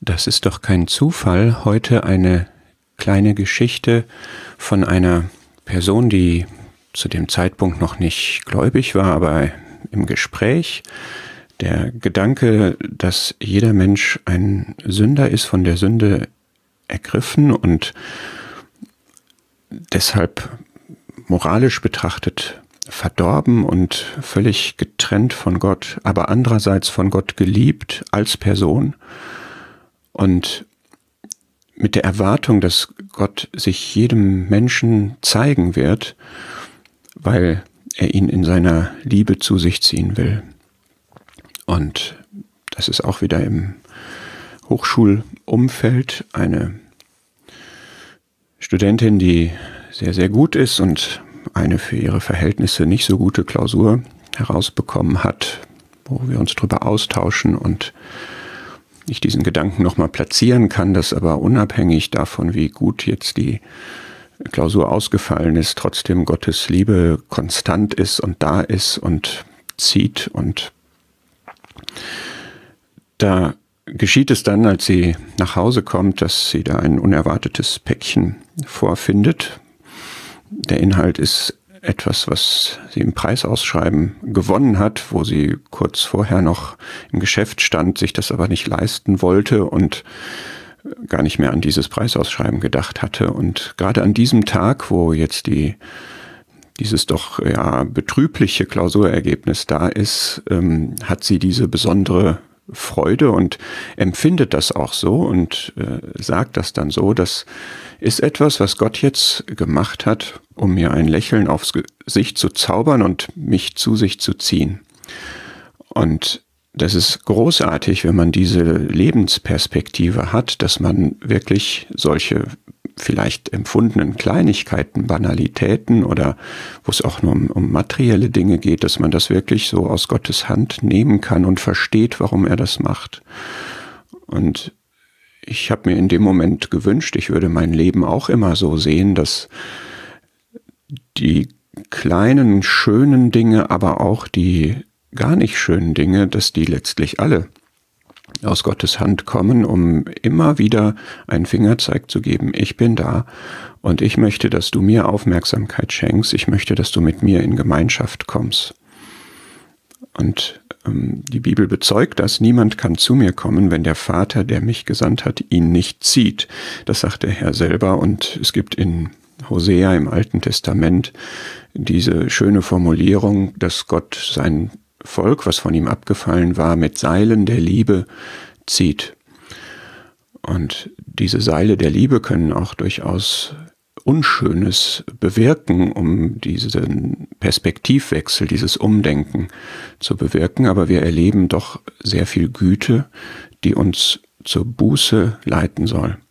Das ist doch kein Zufall. Heute eine kleine Geschichte von einer Person, die zu dem Zeitpunkt noch nicht gläubig war, aber im Gespräch. Der Gedanke, dass jeder Mensch ein Sünder ist, von der Sünde ergriffen und deshalb moralisch betrachtet verdorben und völlig getrennt von Gott, aber andererseits von Gott geliebt als Person und mit der Erwartung, dass Gott sich jedem Menschen zeigen wird, weil er ihn in seiner Liebe zu sich ziehen will. Und das ist auch wieder im Hochschulumfeld eine Studentin, die sehr, sehr gut ist und eine für ihre Verhältnisse nicht so gute Klausur herausbekommen hat, wo wir uns drüber austauschen und ich diesen Gedanken nochmal platzieren kann, dass aber unabhängig davon, wie gut jetzt die Klausur ausgefallen ist, trotzdem Gottes Liebe konstant ist und da ist und zieht. Und da geschieht es dann, als sie nach Hause kommt, dass sie da ein unerwartetes Päckchen vorfindet. Der Inhalt ist etwas, was sie im Preisausschreiben gewonnen hat, wo sie kurz vorher noch im Geschäft stand, sich das aber nicht leisten wollte und gar nicht mehr an dieses Preisausschreiben gedacht hatte. Und gerade an diesem Tag, wo jetzt dieses doch betrübliche Klausurergebnis da ist, hat sie diese besondere Freude und empfindet das auch so und sagt das dann so, das ist etwas, was Gott jetzt gemacht hat, um mir ein Lächeln aufs Gesicht zu zaubern und mich zu sich zu ziehen. Und das ist großartig, wenn man diese Lebensperspektive hat, dass man wirklich solche vielleicht empfundenen Kleinigkeiten, Banalitäten oder wo es auch nur um materielle Dinge geht, dass man das wirklich so aus Gottes Hand nehmen kann und versteht, warum er das macht. Und ich habe mir in dem Moment gewünscht, ich würde mein Leben auch immer so sehen, dass die kleinen, schönen Dinge, aber auch die gar nicht schönen Dinge, dass die letztlich alle aus Gottes Hand kommen, um immer wieder einen Fingerzeig zu geben. Ich bin da und ich möchte, dass du mir Aufmerksamkeit schenkst. Ich möchte, dass du mit mir in Gemeinschaft kommst. Und die Bibel bezeugt das. Niemand kann zu mir kommen, wenn der Vater, der mich gesandt hat, ihn nicht zieht. Das sagt der Herr selber. Und es gibt in Hosea im Alten Testament diese schöne Formulierung, dass Gott sein Volk, was von ihm abgefallen war, mit Seilen der Liebe zieht. Und diese Seile der Liebe können auch durchaus Unschönes bewirken, um diesen Perspektivwechsel, dieses Umdenken zu bewirken. Aber wir erleben doch sehr viel Güte, die uns zur Buße leiten soll.